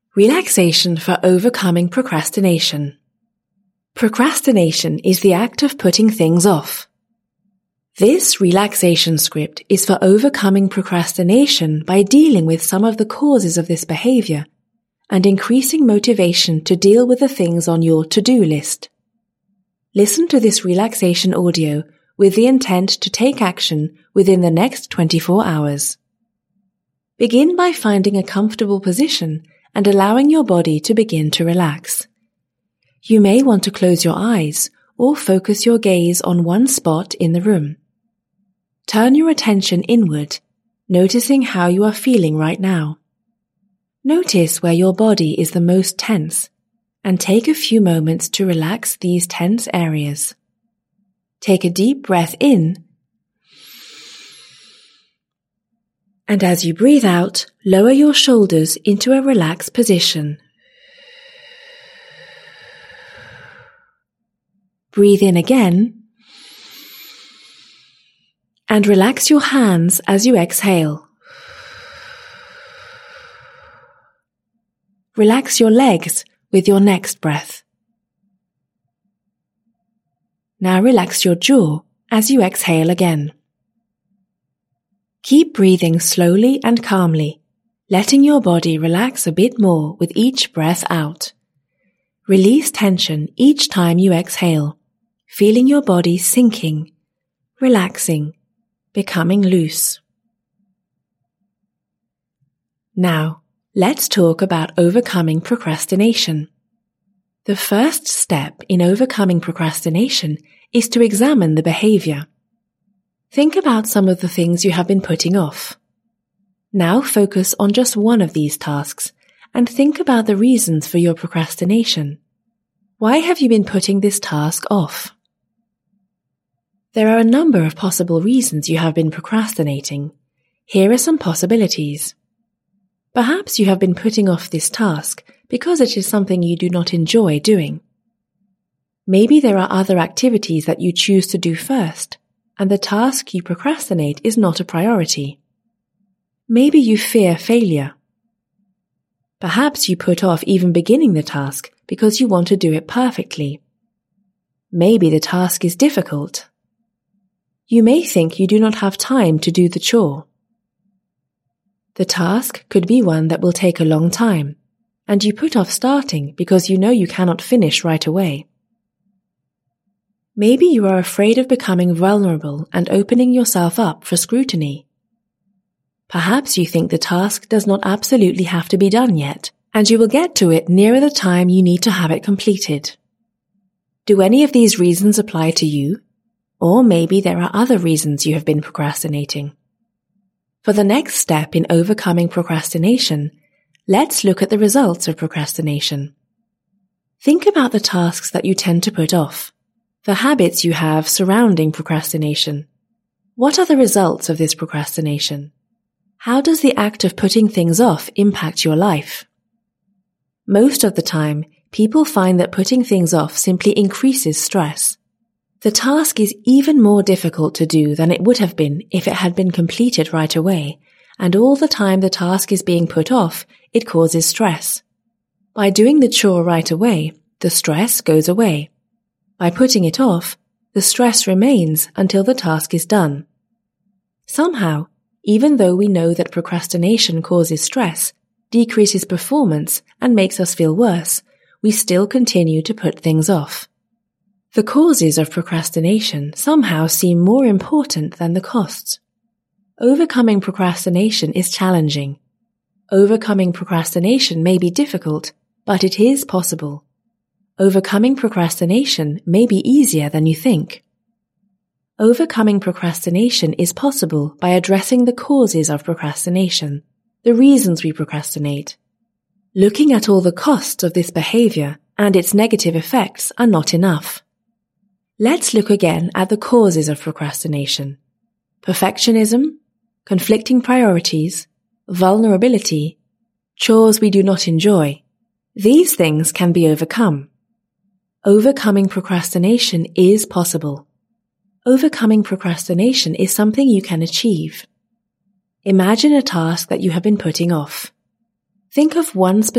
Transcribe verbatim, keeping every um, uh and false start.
Relaxation for overcoming procrastination. Procrastination is the act of putting things off. This relaxation script is for overcoming procrastination by dealing with some of the causes of this behavior and increasing motivation to deal with the things on your to-do list. Listen to this relaxation audio with the intent to take action within the next twenty-four hours. Begin by finding a comfortable position and allowing your body to begin to relax. You may want to close your eyes or focus your gaze on one spot in the room. Turn your attention inward, noticing how you are feeling right now. Notice where your body is the most tense, and take a few moments to relax these tense areas. Take a deep breath in, and as you breathe out, lower your shoulders into a relaxed position. Breathe in again, and relax your hands as you exhale. Relax your legs with your next breath. Now relax your jaw as you exhale again. Keep breathing slowly and calmly, letting your body relax a bit more with each breath out. Release tension each time you exhale, feeling your body sinking, relaxing, becoming loose. Now, let's talk about overcoming procrastination. The first step in overcoming procrastination is to examine the behavior. Think about some of the things you have been putting off. Now focus on just one of these tasks and think about the reasons for your procrastination. Why have you been putting this task off? There are a number of possible reasons you have been procrastinating. Here are some possibilities. Perhaps you have been putting off this task because it is something you do not enjoy doing. Maybe there are other activities that you choose to do first, and the task you procrastinate is not a priority. Maybe you fear failure. Perhaps you put off even beginning the task because you want to do it perfectly. Maybe the task is difficult. You may think you do not have time to do the chore. The task could be one that will take a long time, and you put off starting because you know you cannot finish right away. Maybe you are afraid of becoming vulnerable and opening yourself up for scrutiny. Perhaps you think the task does not absolutely have to be done yet, and you will get to it nearer the time you need to have it completed. Do any of these reasons apply to you? Or maybe there are other reasons you have been procrastinating. For the next step in overcoming procrastination, let's look at the results of procrastination. Think about the tasks that you tend to put off, the habits you have surrounding procrastination. What are the results of this procrastination? How does the act of putting things off impact your life? Most of the time, people find that putting things off simply increases stress. The task is even more difficult to do than it would have been if it had been completed right away, and all the time the task is being put off, it causes stress. By doing the chore right away, the stress goes away. By putting it off, the stress remains until the task is done. Somehow, even though we know that procrastination causes stress, decreases performance, and makes us feel worse, we still continue to put things off. The causes of procrastination somehow seem more important than the costs. Overcoming procrastination is challenging. Overcoming procrastination may be difficult, but it is possible. Overcoming procrastination may be easier than you think. Overcoming procrastination is possible by addressing the causes of procrastination, the reasons we procrastinate. Looking at all the costs of this behavior and its negative effects are not enough. Let's look again at the causes of procrastination. Perfectionism, conflicting priorities, vulnerability, chores we do not enjoy. These things can be overcome. Overcoming procrastination is possible. Overcoming procrastination is something you can achieve. Imagine a task that you have been putting off. Think of one specific